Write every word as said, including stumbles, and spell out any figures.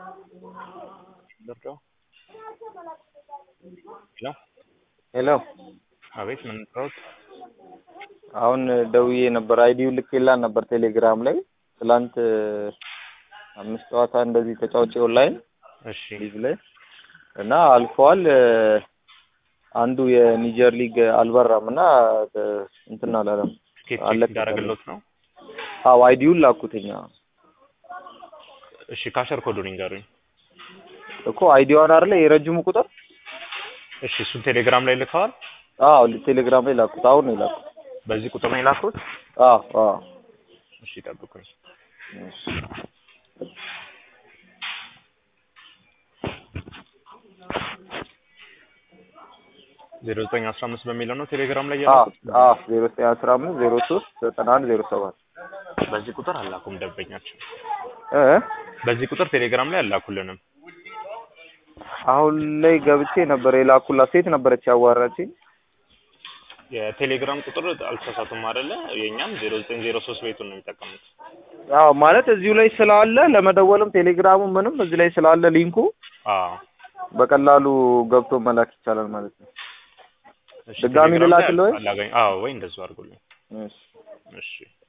Doctor? Hello? ሄሎ አቤት ምን ነው? አሁን ደውዬ ነበር አይዲው ልኬላን ነበር ቴሌግራም ላይ ትላንት አምስት ጨዋታ እንደዚህ ተጫውቼ ኦንላይን እሺ ሊግ ላይ እና አልፏል አንዱ የኒጀር ሊግ አልበራምና እንትና አላለም አለክ ዳረገሎት ነው አው አይዲው ላኩትኛ እሺ ካሸር ኮዱን ይንገሩኝ እኮ አይዲዋን አይደለ የረጅሙ ቁጥር እሺ እሱን ቴሌግራም ላይ ልከዋል አው ቴሌግራም ላይ ላኩት አሁን ነው ላኩት በዚህ ቁጥር ነው ላኩት አዎ አዎ እሺ ጠብቁኝ እሺ ዜሮ ዘጠኝ አስራ አምስት በሚለው ነው ቴሌግራም ላይ ያላኩት አዎ ዜሮ ዘጠኝ አስራ አምስት ዜሮ ሶስት ዘጠና አንድ ዜሮ ሰባት በዚህ ቁጥር አላኩም ደበኛቸው እ በዚህ ቁጥር ቴሌግራም ላይ አላኩልንም አሁን ላይ ገብቼ ነበር የላኩላ ሴት ነበረች ያዋራችኝ የቴሌግራም ቁጥር አልተሳሳቱም አይደለ የኛም ዜሮ ዘጠኝ ዜሮ ሶስት ቤቱን ነው የሚጠቀሙት አዎ ማለት እዚሁ ላይ ስላለ ለመደወልም ቴሌግራሙ ምንም እዚህ ላይ ስላለ ሊንኩ አዎ በቀላሉ ገብቶ መላክ ይቻላል ማለት ነው እሺ ድጋሚ ልላክልህ አላገኝ አዎ ወይ እንደዚህ አድርጉልኝ እሺ እሺ